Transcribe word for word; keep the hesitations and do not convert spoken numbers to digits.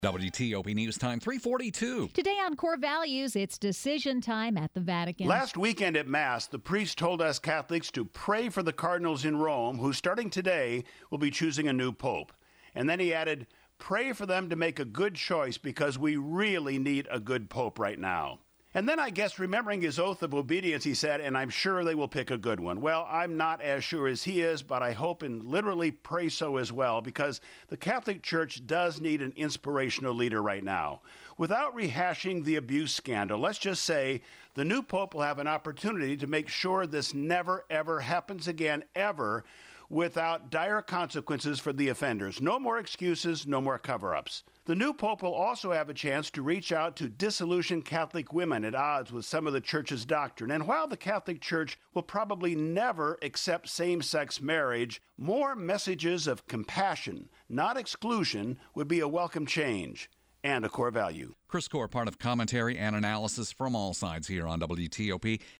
W T O P News Time, three forty-two. Today on Core Values, it's decision time at the Vatican. Last weekend at Mass, the priest told us Catholics to pray for the cardinals in Rome, who starting today will be choosing a new pope. And then he added, pray for them to make a good choice because we really need a good pope right now. And then I guess remembering his oath of obedience, he said, and I'm sure they will pick a good one. Well, I'm not as sure as he is, but I hope and literally pray so as well, because the Catholic Church does need an inspirational leader right now. Without rehashing the abuse scandal, let's just say the new pope will have an opportunity to make sure this never, ever happens again, ever, without dire consequences for the offenders. No more excuses, no more cover-ups. The new pope will also have a chance to reach out to disillusioned Catholic women at odds with some of the Church's doctrine. And while the Catholic Church will probably never accept same-sex marriage, more messages of compassion, not exclusion, would be a welcome change and a core value. Chris Core, part of commentary and analysis from all sides here on W T O P.